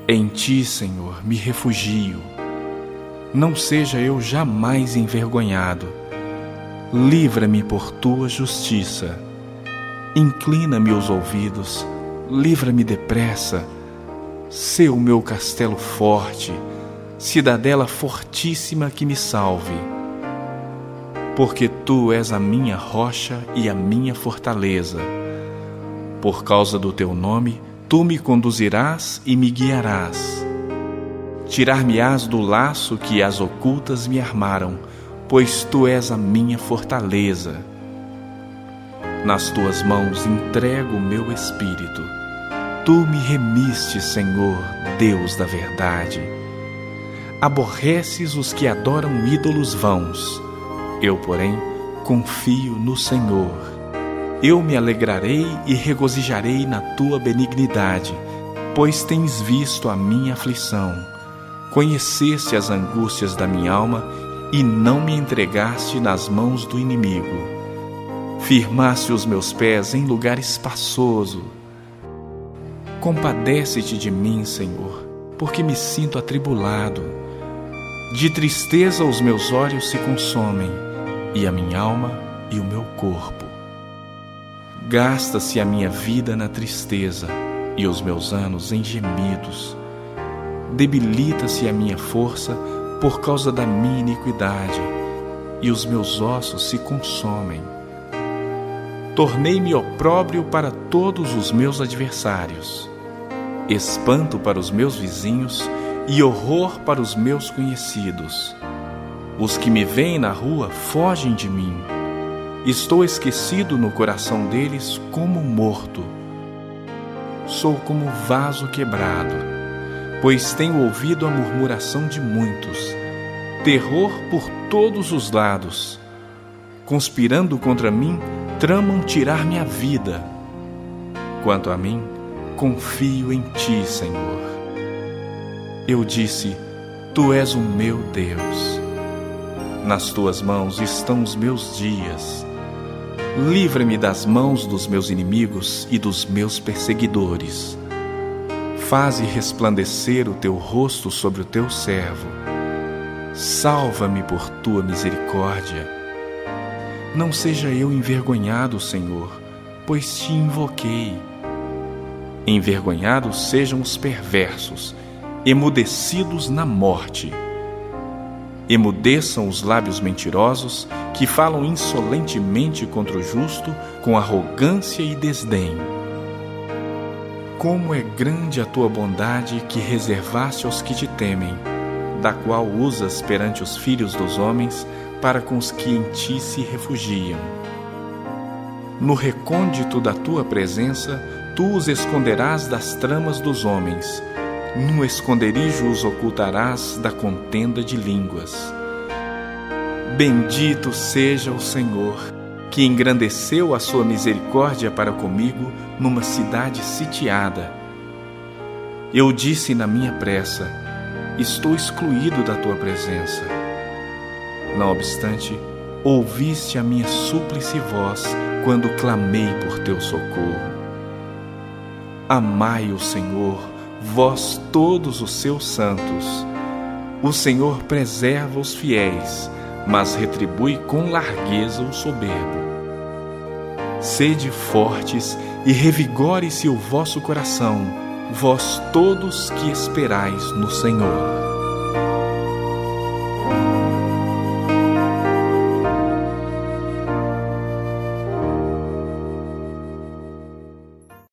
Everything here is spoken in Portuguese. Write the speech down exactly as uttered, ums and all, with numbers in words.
Em ti, Senhor, me refugio. Não seja eu jamais envergonhado. Livra-me por tua justiça. Inclina-me os ouvidos, livra-me depressa. Sê o meu castelo forte, cidadela fortíssima que me salve. Porque tu és a minha rocha e a minha fortaleza. Por causa do teu nome, tu me conduzirás e me guiarás. Tirar-me-ás do laço que as ocultas me armaram, pois tu és a minha fortaleza. Nas tuas mãos entrego o meu espírito. Tu me remiste, Senhor, Deus da verdade. Aborreces os que adoram ídolos vãos. Eu, porém, confio no Senhor. Eu me alegrarei e regozijarei na tua benignidade, pois tens visto a minha aflição. Conheceste as angústias da minha alma e não me entregaste nas mãos do inimigo. Firmaste os meus pés em lugar espaçoso. Compadece-te de mim, Senhor, porque me sinto atribulado. De tristeza os meus olhos se consomem, e a minha alma e o meu corpo. Gasta-se a minha vida na tristeza, e os meus anos em gemidos. Debilita-se a minha força por causa da minha iniquidade, e os meus ossos se consomem. Tornei-me opróbrio para todos os meus adversários, espanto para os meus vizinhos e horror para os meus conhecidos. Os que me veem na rua fogem de mim. Estou esquecido no coração deles como morto. Sou como vaso quebrado, pois tenho ouvido a murmuração de muitos, terror por todos os lados. Conspirando contra mim, tramam tirar-me a vida. Quanto a mim, confio em ti, Senhor. Eu disse, tu és o meu Deus. Nas tuas mãos estão os meus dias. Livra-me das mãos dos meus inimigos e dos meus perseguidores. Faze resplandecer o teu rosto sobre o teu servo. Salva-me por tua misericórdia. Não seja eu envergonhado, Senhor, pois te invoquei. Envergonhados sejam os perversos, emudecidos na morte. Emudeçam os lábios mentirosos, que falam insolentemente contra o justo, com arrogância e desdém. Como é grande a tua bondade que reservaste aos que te temem, da qual usas perante os filhos dos homens, para com os que em ti se refugiam. No recôndito da tua presença, tu os esconderás das tramas dos homens. No esconderijo os ocultarás da contenda de línguas. Bendito seja o Senhor, que engrandeceu a sua misericórdia para comigo numa cidade sitiada. Eu disse na minha pressa, estou excluído da tua presença. Não obstante, ouviste a minha súplice voz quando clamei por teu socorro. Amai o Senhor, vós todos os seus santos. O Senhor preserva os fiéis, mas retribui com largueza o soberbo. Sede fortes e revigore-se o vosso coração, vós todos que esperais no Senhor.